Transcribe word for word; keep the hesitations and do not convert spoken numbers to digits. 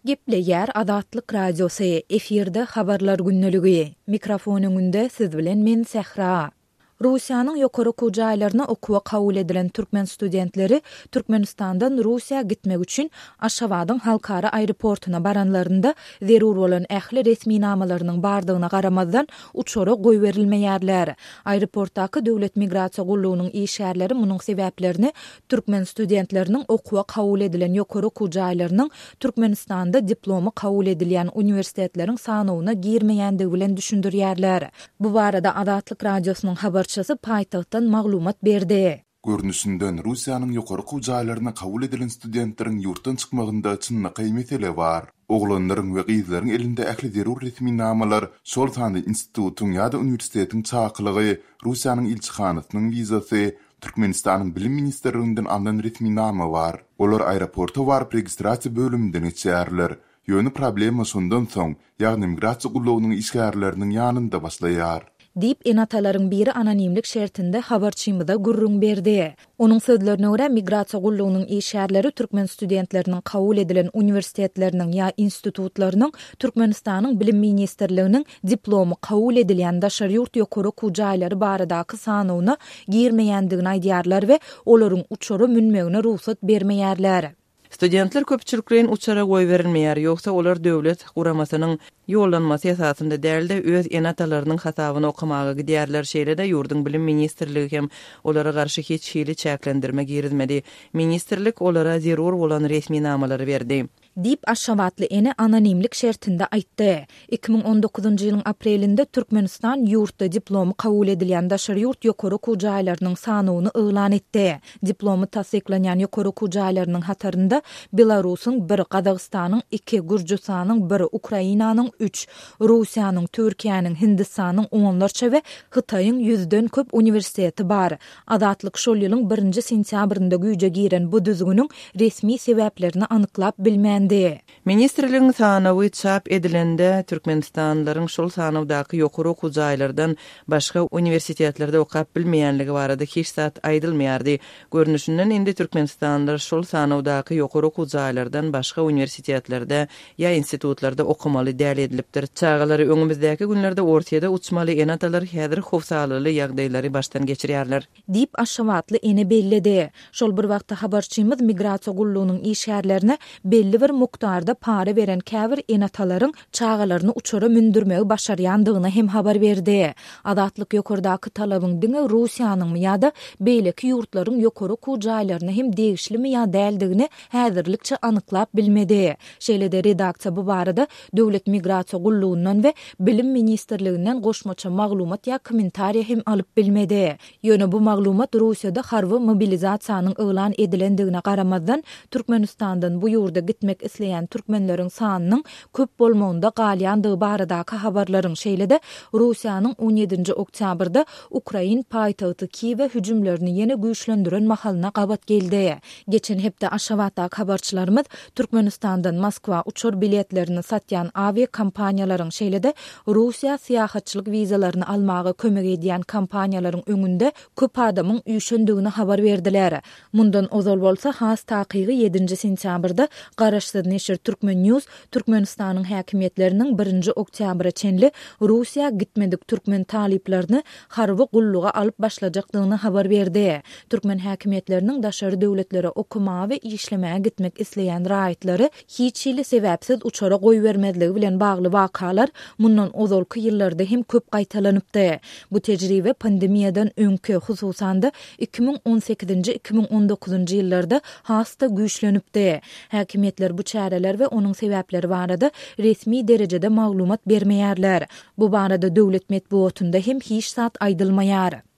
Gepleyer Adatlyk Radiosu efirde habarlar günnüligi. Mikrofonun önünde siz bilen men Sehra. Rusiýanyň ýokary okuw jaýlaryna okuwa kabul edilen türkmen studentleri Türkmenistandan Rusiýa gitmek üçin Aşgabatyň halkara aeroportuna baranlarynda zerur bolan ähli resmi namalarynyň bardygyna garamazdan uçara goý berilmeýärler. Aeroportdaky döwlet migrasiýa gullugynyň işgärleri munyň sebäplerini türkmen studentleriniň okuwa kabul edilen ýokary okuw jaýlarynyň Türkmenistanda diplomy kabul edilýän uniwersitetleriň sanawyna girmeýändigi bilen düşündirýärler. Bu barada Adatlyk Radiosynyň habar paytagtdan maglumat berdi. Görnüşinden Rusiýanyň ýokary okuw jaýlaryna kabul edilen studentleriň ýurtdan çykmagynda çynnyky mesele bar. Oglanlaryň we gyzlaryň elinde ähli zerur resmi namalar şol sany institutyň ýa-da uniwersitetiň çakylygy, Rusiýanyň ilçihanasynyň wizasy, Türkmenistanyň bilim ministrliginden alınan resmi nama bar. Olar aeroporta barıp registrasiýa bölüminden geçýärler. Ýöne problema şondan soň, ýagny migrasiýa gullugynyň işgärleriniň ýanynda başlaýar. Dip enatalaryň biri anonimlik şertinde habarçymyza gurrun berdi. Onuň sözlerine görä migrasiýa gullugynyň işgärleri türkmen studentleriniň kabul edilen uniwersitetleriniň ýa institutlarynyň Türkmenistanyň bilim ministrliginiň diplomy kabul edilýän daşary ýurt ýokary okuw jaýlary baradaky sanawyna girmeýändigini aýdýarlar we olaryň uçara münmegine ruhsat bermeýärler. Studentler köpçülüklerin uçara goý berilmeýär, ýoksa olar döwlet guramasynyň ýollanmasy esasynda dälde öz enatalarynyň hasabyny okumagy gidýärler. Şeýle-de ýurdun bilim ministrligi hem olara garşy hiç hili çäklendirme girizmedi. Ministrlik olara zerur bolan resmi namalary berdi. Dip Aşgabatly ene anonimlik şertinde aýtdy. iki bin on dokuzunçy ýylyň aprelinde Türkmenistan ýurtda diplomy kabul edilýän daşary ýurt ýokary okuw jaýlarynyň sanawyny eglan etdi. Diplomy tasdiklanýan ýokary okuw jaýlarynyň hatarynda Belarusyň bir, Gazagystanyň iki, Gürjistanyň bir, Ukrainanyň üç, Rusiýanyň, Türkiýanyň, Hindistanyň onlarça we Hytaýyň yüzden köp uniwersiteti bar. Adatlyk şol ýylyň birinji sentýabrynda güýje giren bu düzgünüň resmi sebäplerini anyklap bilmän. Ministrligiň sanawy çap edilende Türkmenistanlaryň şol sanawdaky ýokary okuw jaýlardan başga uniwersitetlerde okap bilmeýänligi barada hiç zat aýdylmaýardy. Görnüşinden indi Türkmenistanlar şol sanawdaky ýokary okuw jaýlardan başga uniwersitetlerde ýa institutlarda okumaly däl edilipdir. Çağalary öňümüzdäki günlerde ortaýada uçmaly enatalar häzir howsalyly ýagdaýlary baştan geçirýärler. Dip Aşgabatly ene bellidi. Şol bir wagtda habarçymyz migrasiýa gullugynyň işgärlerine belli bir mukdarda para beren käbir enatalaryň çağalaryny uçara mündürmegi başarýandygyny hem habar berdi. Adatlyk ýokardaky talabyň diňe Rusiýanyň ýa-da beýleki ýurtlaryň ýokary okuw jaýlaryny hem degişlimi ýa däldigini häzirlikçe anyklap bilmedi. Şeýle-de redaksiýa bu barada döwlet migrasiýa gullugyndan we bilim ministrliginden goşmaça maglumat ýa kommentariýa hem alyp bilmedi. Ýöne bu maglumat Rusiýada harby mobilizasiýanyň eglan edilendigine garamazdan Türkmenistandan bu ýurda gitmek isleýän türkmenleriň sanynyň köp bolmagynda galýandygy baradaky habarlaryň şeýle-de Rusiýanyň on ýedinji oktýabrda Ukrain paýtagty Kiýewe hüjümlerini ýene güýçlendiren mahalyna gabat geldi. Geçen hepde Aşgabatdaky habarçylarymyz Türkmenistandan Moskwa uçur biletlerini satýan avia kompaniýalaryň şeýle-de Rusiýa syýahatçylyk wizalaryny almagy kömek edýän kompaniýalaryň öňünde köp adamyň üýşendigini habar berdiler. Mundan ozal bolsa has takygy ýedinji sentýabrda Garaşsyz neşir Türkmen News Türkmenistanyň häkimetleriniň birinji oktýabra çenli Rusiýa gitmedik türkmen taliplerini harby gulluga alyp başlajakdygyny habar berdi. Türkmen häkimetleriniň daşary döwletlere okuma we işlemäge gitmek isleýän raýatlary hiç hili sebäpsiz uçara goý bermezligi bilen bagly wakalar mundan ozalky ýyllarda hem köp gaýtalanypdy. Bu tejribe pandemiýadan öňkü hususan da iki bin on sekizinçi iki bin on dokuzunçy ýyllarda hasta güýçlenipdi. Häkimetler bu çäreler we onuň sebäpleri barada resmi derejede maglumat bermeýärler. Bu barada döwlet medeniýetinde hem hiç zat aýdylmaýar.